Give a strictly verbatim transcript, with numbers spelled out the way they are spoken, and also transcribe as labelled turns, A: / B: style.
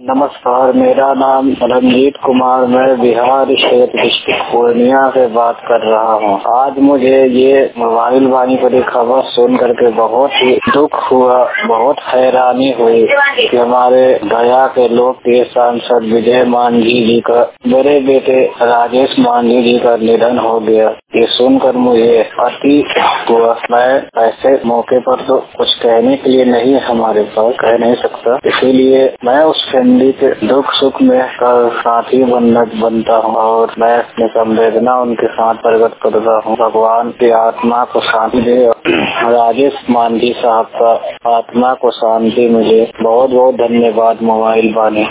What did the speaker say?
A: नमस्कार, मेरा नाम रंजीत कुमार, मैं बिहार स्टेट डिस्ट्रिक्ट पूर्णिया से बात कर रहा हूँ। आज मुझे ये मोबाइल वाणी पर एक खबर सुन करके बहुत ही दुख हुआ, बहुत हैरानी हुई कि हमारे गया के लोकप्रिय सांसद विजय मांझी जी का बड़े बेटे राजेश मांझी जी का निधन हो गया। ये सुनकर मुझे अति हुआ। मैं ऐसे मौके पर तो कुछ कहने के लिए नहीं, हमारे पास कह नहीं सकता, इसीलिए मैं उस फैमिली के दुख सुख में साथी बनना बनता हूँ और मैं अपनी संवेदना उनके साथ प्रकट करता हूँ। भगवान की आत्मा को शांति दे। राजेश मांझी साहब का आत्मा को शांति मिले। बहुत बहुत धन्यवाद मोबाइल वाणी।